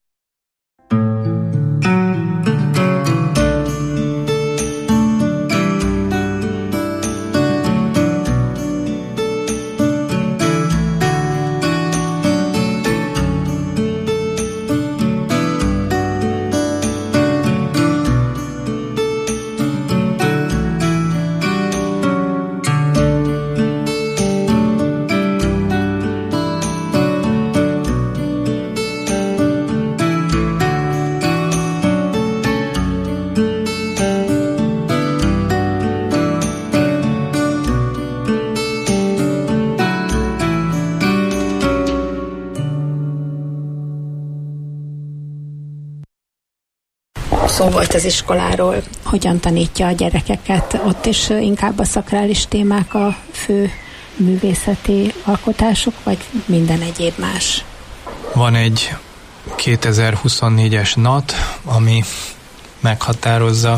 Szó volt az iskoláról, hogyan tanítja a gyerekeket, ott is inkább a szakrális témák a fő művészeti alkotások, vagy minden egyéb más? Van egy 2024-es NAT, ami meghatározza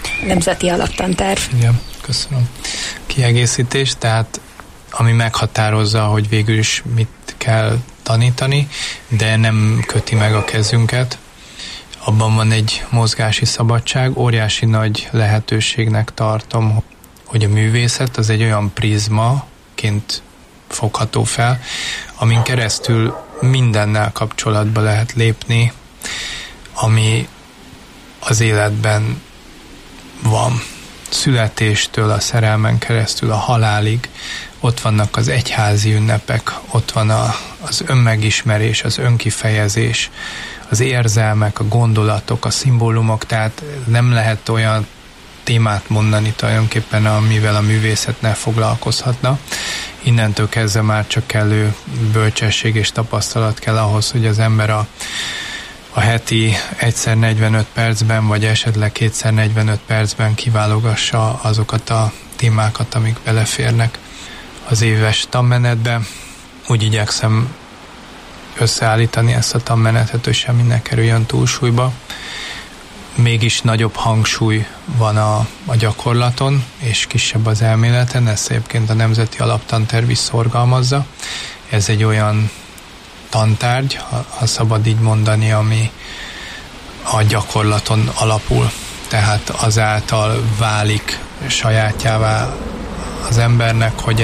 Nemzeti Alaptanterv. Igen, köszönöm. Kiegészítés, tehát ami meghatározza, hogy végül is mit kell tanítani, de nem köti meg a kezünket. Abban van egy mozgási szabadság, óriási nagy lehetőségnek tartom, hogy a művészet az egy olyan prizmaként fogható fel, amin keresztül mindennel kapcsolatba lehet lépni, ami az életben van. Születéstől a szerelmen keresztül a halálig, ott vannak az egyházi ünnepek, ott van az önmegismerés, az önkifejezés, az érzelmek, a gondolatok, a szimbólumok, tehát nem lehet olyan témát mondani tulajdonképpen, amivel a művészet ne foglalkozhatna. Innentől kezdve már csak kellő bölcsesség és tapasztalat kell ahhoz, hogy az ember a heti 1x45 percben, vagy esetleg 2x45 percben kiválogassa azokat a témákat, amik beleférnek az éves tanmenetbe. Úgy igyekszem összeállítani ezt a tanmenetet, hogy semmi ne kerüljön túlsúlyba. Mégis nagyobb hangsúly van a gyakorlaton, és kisebb az elméleten, ezt egyébként a Nemzeti Alaptanterv is szorgalmazza. Ez egy olyan tantárgy, ha szabad így mondani, ami a gyakorlaton alapul. Tehát azáltal válik sajátjává az embernek, hogy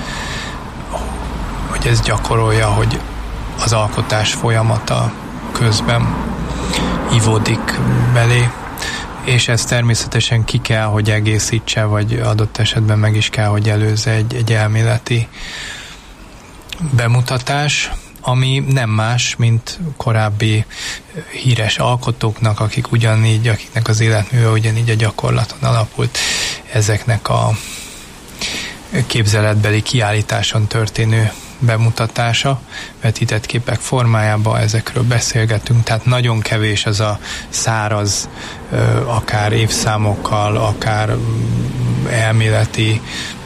ezt gyakorolja, hogy az alkotás folyamata közben ivódik belé, és ez természetesen ki kell, hogy egészítse, vagy adott esetben meg is kell, hogy előzze egy elméleti bemutatás, ami nem más, mint korábbi híres alkotóknak, akiknek az életműve ugyanígy a gyakorlaton alapult, ezeknek a képzeletbeli kiállításon történő bemutatása, vetített képek formájában, ezekről beszélgetünk, tehát nagyon kevés az a száraz, akár évszámokkal, akár elméleti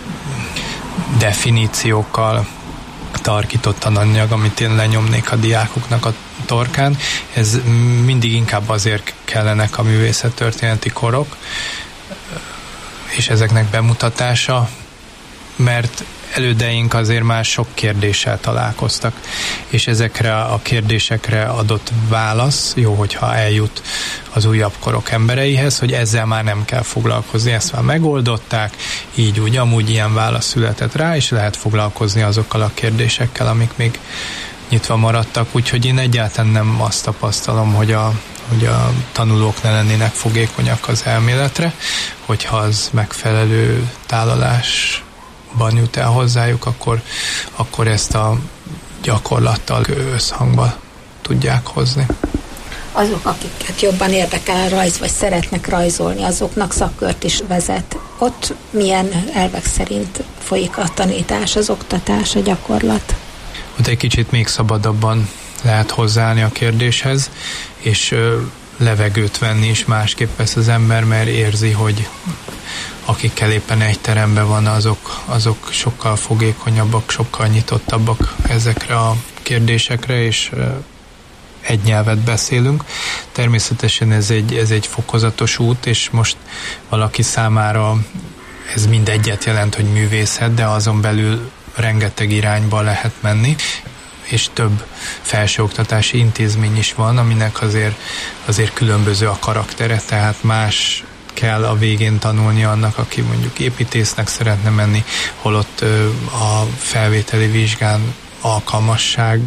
definíciókkal tarkított tananyag, amit én lenyomnék a diákoknak a torkán. Ez mindig inkább azért kellenek a művészettörténeti korok, és ezeknek bemutatása, mert elődeink azért már sok kérdéssel találkoztak, és ezekre a kérdésekre adott válasz, jó, hogyha eljut az újabb korok embereihez, hogy ezzel már nem kell foglalkozni, ezt már megoldották, így úgy, amúgy ilyen válasz született rá, és lehet foglalkozni azokkal a kérdésekkel, amik még nyitva maradtak, úgyhogy én egyáltalán nem azt tapasztalom, hogy a tanulók ne lennének fogékonyak az elméletre, hogyha az megfelelő tálalásban jut el hozzájuk, akkor ezt a gyakorlattal összhangba tudják hozni. Azok, akiket jobban érdekel a rajz, vagy szeretnek rajzolni, azoknak szakkört is vezet. Ott milyen elvek szerint folyik a tanítás, az oktatás, a gyakorlat? Ott egy kicsit még szabadabban lehet hozzáállni a kérdéshez, és levegőt venni is másképp vesz az ember, mert érzi, hogy akikkel éppen egy teremben van, azok sokkal fogékonyabbak, sokkal nyitottabbak ezekre a kérdésekre, és egy nyelvet beszélünk. Természetesen ez egy fokozatos út, és most valaki számára ez mindegyet jelent, hogy művészet, de azon belül rengeteg irányba lehet menni, és több felsőoktatási intézmény is van, aminek azért különböző a karaktere, tehát más kell a végén tanulni annak, aki mondjuk építésznek szeretne menni, holott a felvételi vizsgán alkalmassági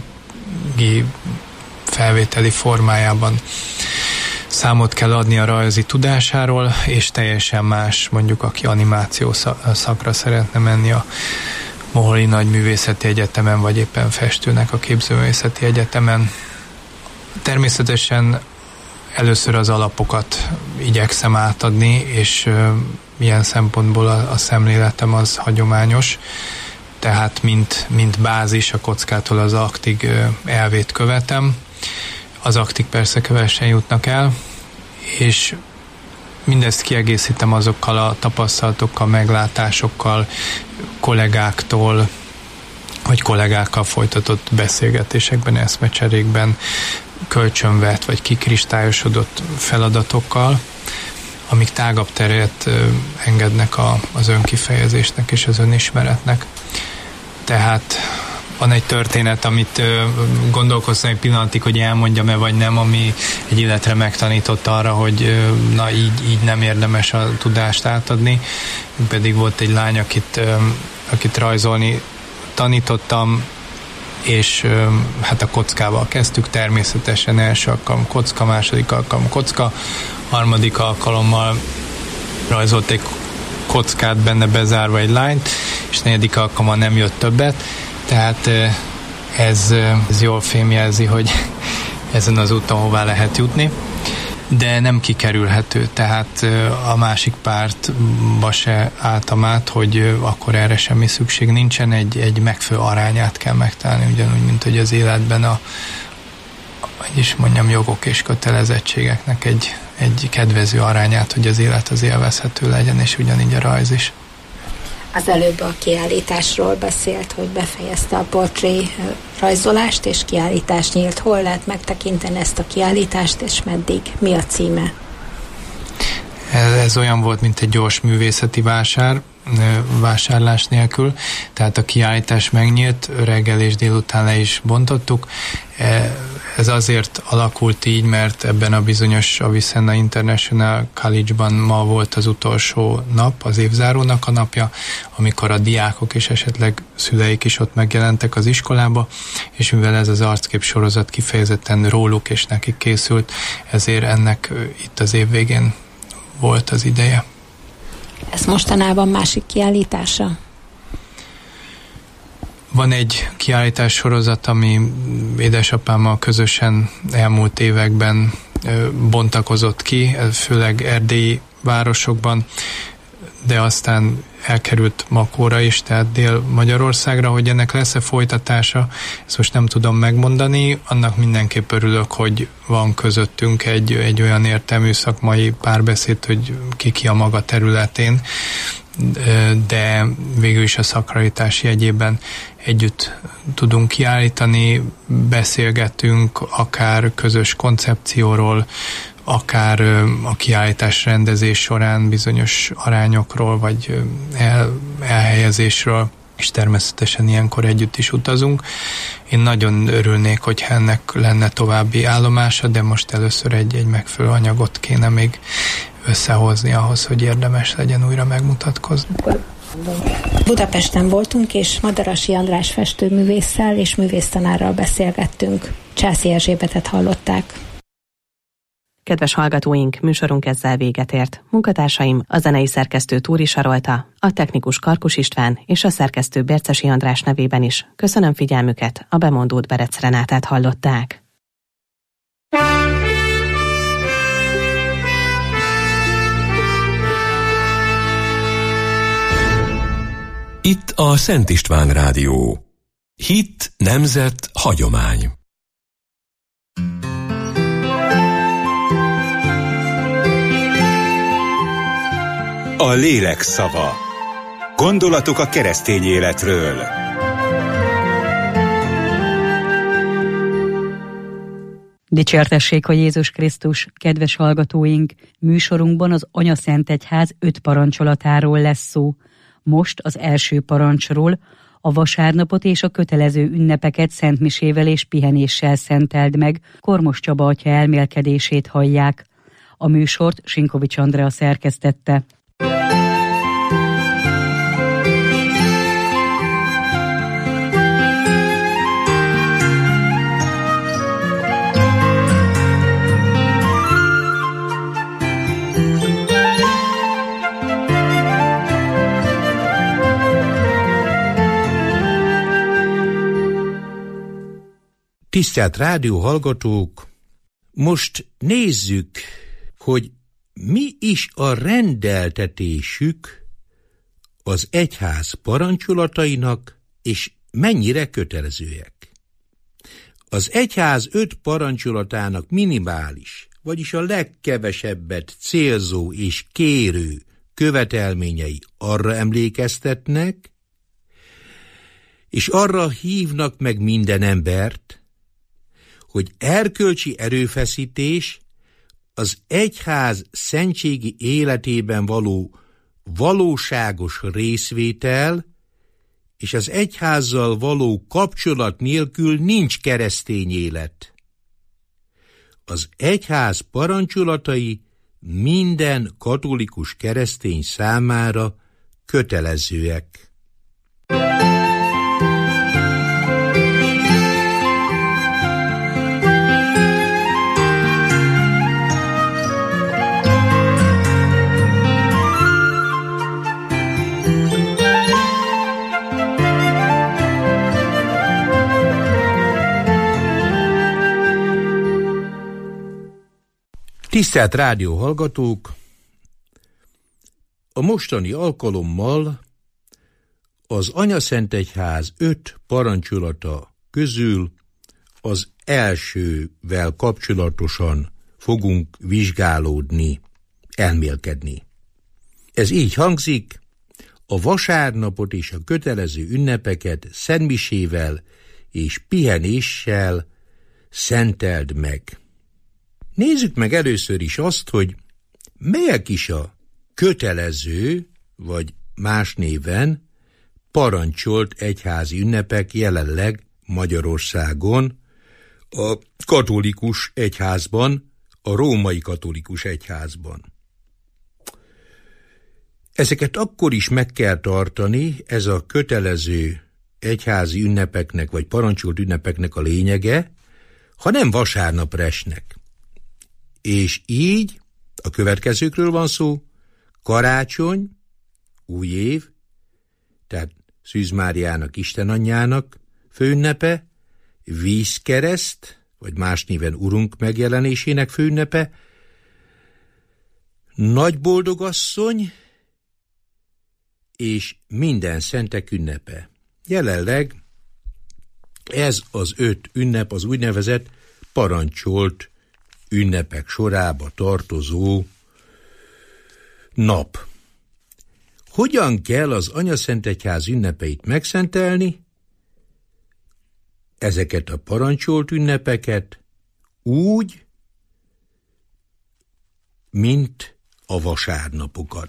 felvételi formájában számot kell adni a rajzi tudásáról, és teljesen más, mondjuk aki animáció szakra szeretne menni a Moholi Nagyművészeti Egyetemen, vagy éppen festőnek a Képzőművészeti Egyetemen. Természetesen először az alapokat igyekszem átadni, és ilyen szempontból a szemléletem az hagyományos, tehát mint bázis a kockától az aktig elvét követem. Az aktik persze kevesen jutnak el, és mindezt kiegészítem azokkal a tapasztalatokkal, meglátásokkal, kollégáktól, vagy kollégákkal folytatott beszélgetésekben, eszmecserékben, kölcsönvett vagy kikristályosodott feladatokkal, amik tágabb teret engednek az önkifejezésnek és az önismeretnek. Tehát van egy történet, amit gondolkoztam egy pillanatig, hogy elmondjam-e vagy nem, ami egy életre megtanított arra, hogy na így nem érdemes a tudást átadni. Pedig volt egy lány, akit rajzolni tanítottam, és hát a kockával kezdtük természetesen, első alkalom kocka, második alkalom kocka, harmadik alkalommal rajzolt egy kockát, benne bezárva egy lányt, és negyedik alkalommal nem jött többet, tehát ez jól fémjelzi, hogy ezen az úton hová lehet jutni, de nem kikerülhető, tehát a másik pártba se álltam át, hogy akkor erre semmi szükség nincsen, egy megfelelő arányát kell megtalálni, ugyanúgy, mint hogy az életben jogok és kötelezettségeknek egy kedvező arányát, hogy az élet az élvezhető legyen, és ugyanígy a rajz is. Az előbb a kiállításról beszélt, hogy befejezte a portré rajzolást, és kiállítás nyílt. Hol lehet megtekinteni ezt a kiállítást, és meddig? Mi a címe? Ez olyan volt, mint egy gyors művészeti vásárlás nélkül, tehát a kiállítás megnyílt, reggel és délután le is bontottuk. Ez azért alakult így, mert ebben a bizonyos Avicenna International College-ban ma volt az utolsó nap, az évzárónak a napja, amikor a diákok és esetleg szüleik is ott megjelentek az iskolába, és mivel ez az arckép sorozat kifejezetten róluk és nekik készült, ezért ennek itt az év végén volt az ideje. Ez mostanában másik kiállítása? Van egy kiállítás sorozat, ami édesapámmal közösen elmúlt években bontakozott ki, főleg erdélyi városokban, de aztán elkerült Makóra is, tehát Dél-Magyarországra, hogy ennek lesz-e folytatása, ezt most nem tudom megmondani, annak mindenképp örülök, hogy van közöttünk egy olyan értelmű szakmai párbeszéd, hogy ki a maga területén, de végül is a szakralitás jegyében együtt tudunk kiállítani, beszélgetünk akár közös koncepcióról, akár a kiállítás rendezés során bizonyos arányokról, vagy elhelyezésről, és természetesen ilyenkor együtt is utazunk. Én nagyon örülnék, hogyha ennek lenne további állomása, de most először egy megfelelő anyagot kéne még összehozni ahhoz, hogy érdemes legyen újra megmutatkozni. Budapesten voltunk, és Madarasi András festőművésszel és művésztanárral beszélgettünk. Császi Erzsébetet hallották. Kedves hallgatóink, műsorunk ezzel véget ért. Munkatársaim, a zenei szerkesztő Túri Sarolta, a technikus Karkus István és a szerkesztő Bercesi András nevében is köszönöm figyelmüket, a bemondót Berec Renátát hallották. Itt a Szent István Rádió. Hit, nemzet, hagyomány. A lélek szava. Gondolatok a keresztény életről. Dicsértessék a Jézus Krisztus, kedves hallgatóink! Műsorunkban az Anyaszentegyház 5 parancsolatáról lesz szó. Most az első parancsról, a vasárnapot és a kötelező ünnepeket szentmisével és pihenéssel szenteld meg, Kormos Csaba atya elmélkedését hallják. A műsort Sinkovics Andrea szerkesztette. Tisztelt rádióhallgatók, most nézzük, hogy mi is a rendeltetésük az egyház parancsolatainak, és mennyire kötelezőek. Az egyház 5 parancsolatának minimális, vagyis a legkevesebbet célzó és kérő követelményei arra emlékeztetnek, és arra hívnak meg minden embert, hogy erkölcsi erőfeszítés az egyház szentségi életében való valóságos részvétel és az egyházzal való kapcsolat nélkül nincs keresztény élet. Az egyház parancsolatai minden katolikus keresztény számára kötelezőek. Tisztelt rádióhallgatók! A mostani alkalommal az Anyaszentegyház 5 parancsolata közül az elsővel kapcsolatosan fogunk vizsgálódni, elmélkedni. Ez így hangzik: a vasárnapot és a kötelező ünnepeket szentmisével és pihenéssel szenteld meg. Nézzük meg először is azt, hogy melyek is a kötelező, vagy más néven parancsolt egyházi ünnepek jelenleg Magyarországon, a katolikus egyházban, a római katolikus egyházban. Ezeket akkor is meg kell tartani, ez a kötelező egyházi ünnepeknek, vagy parancsolt ünnepeknek a lényege, ha nem vasárnapra esnek. És így a következőkről van szó: karácsony, új év, tehát Szűz Máriának, Isten anyjának főünnepe, vízkereszt, vagy más néven Urunk megjelenésének főünnepe, Nagyboldogasszony és minden szentek ünnepe. Jelenleg ez az 5 ünnep az úgynevezett parancsolt ünnepek sorába tartozó nap. Hogyan kell az Anyaszentegyház ünnepeit megszentelni? Ezeket a parancsolt ünnepeket úgy, mint a vasárnapokat.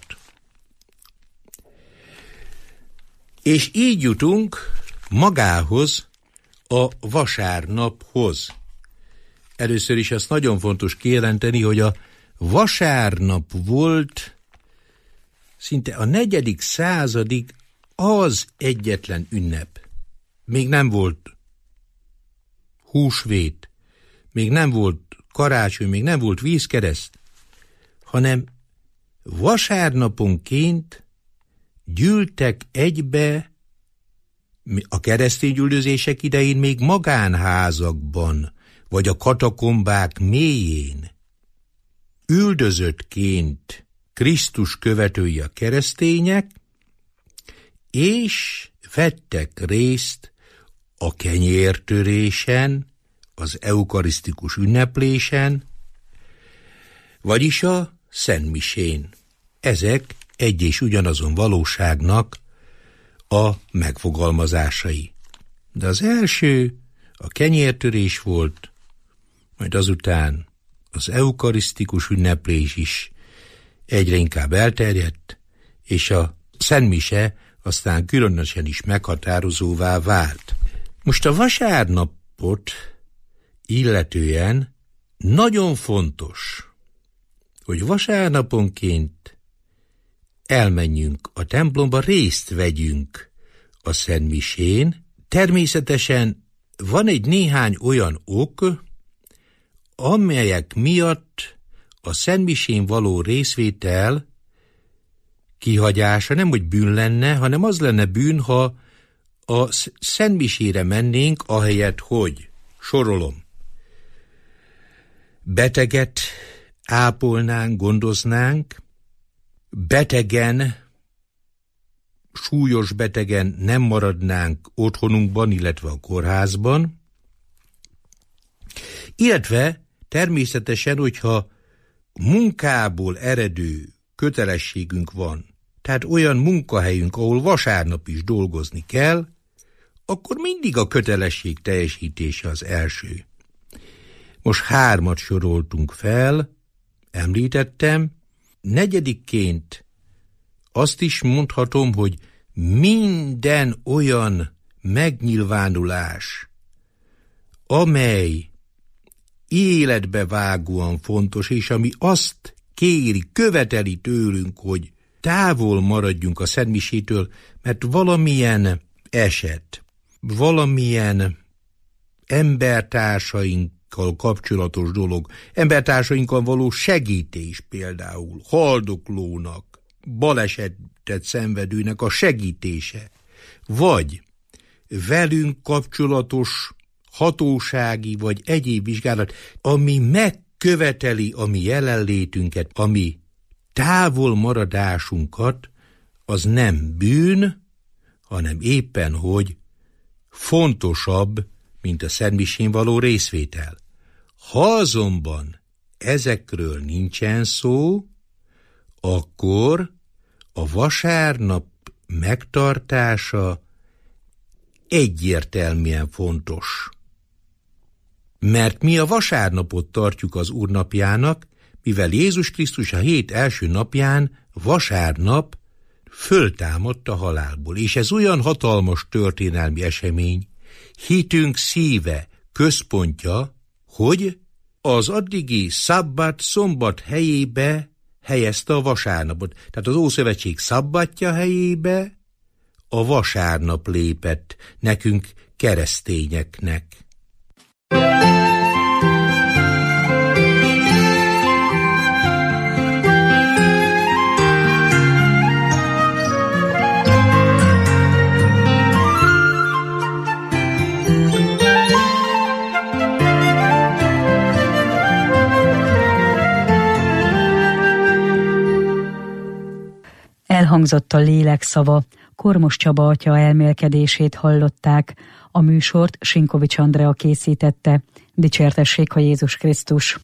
És így jutunk magához, a vasárnaphoz. Először is azt nagyon fontos kijelenteni, hogy a vasárnap volt szinte a 4. századig az egyetlen ünnep. Még nem volt húsvét, még nem volt karácsony, még nem volt vízkereszt, hanem vasárnaponként gyűltek egybe a keresztényüldözések idején még magánházakban, vagy a katakombák mélyén. Üldözöttként Krisztus követői a keresztények, és vettek részt a kenyértörésen, az eukarisztikus ünneplésen, vagyis a szentmisén. Ezek egy és ugyanazon valóságnak a megfogalmazásai. De az első a kenyértörés volt, majd azután az eukarisztikus ünneplés is egyre inkább elterjedt, és a szentmise aztán különösen is meghatározóvá vált. Most a vasárnapot illetően nagyon fontos, hogy vasárnaponként elmenjünk a templomba, részt vegyünk a szentmisén. Természetesen van egy néhány olyan ok, amelyek miatt a szentmisén való részvétel kihagyása nem hogy bűn lenne, hanem az lenne bűn, ha a szentmisére mennénk, ahelyett, hogy, sorolom, beteget ápolnánk, gondoznánk, súlyos betegen nem maradnánk otthonunkban, illetve a kórházban, illetve természetesen, hogyha munkából eredő kötelességünk van, tehát olyan munkahelyünk, ahol vasárnap is dolgozni kell, akkor mindig a kötelesség teljesítése az első. Most 3 soroltunk fel, említettem. Negyedikként azt is mondhatom, hogy minden olyan megnyilvánulás, amely életbe vágóan fontos, és ami azt kéri, követeli tőlünk, hogy távol maradjunk a szentmisétől, mert valamilyen eset, valamilyen embertársainkkal kapcsolatos dolog, embertársainkkal való segítés például, haldoklónak, balesetet szenvedőnek a segítése, vagy velünk kapcsolatos hatósági vagy egyéb vizsgálat, ami megköveteli a mi jelenlétünket, ami távol maradásunkat, az nem bűn, hanem éppen, hogy fontosabb, mint a szentmisén való részvétel. Ha azonban ezekről nincsen szó, akkor a vasárnap megtartása egyértelműen fontos. Mert mi a vasárnapot tartjuk az Úr napjának, mivel Jézus Krisztus a hét első napján vasárnap föltámadt a halálból. És ez olyan hatalmas történelmi esemény, hitünk szíve, központja, hogy az addigi szabbat, szombat helyébe helyezte a vasárnapot. Tehát az Ószövetség szabbatja helyébe a vasárnap lépett nekünk, keresztényeknek. Elhangzott a lélek szava, Kormos Csaba atya elmélkedését hallották. A műsort Sinkovics Andrea készítette. Dicsértessék a Jézus Krisztus!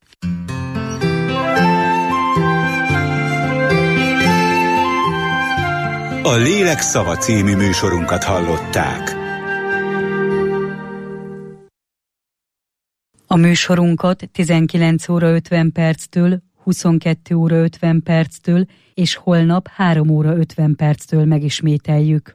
A Lélek szava című műsorunkat hallották. A műsorunkat 19 óra 50 perctől, 22 óra 50 perctől és holnap 3 óra 50 perctől megismételjük.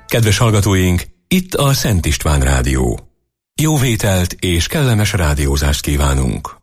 Kedves hallgatóink, itt a Szent István Rádió. Jó vételt és kellemes rádiózást kívánunk!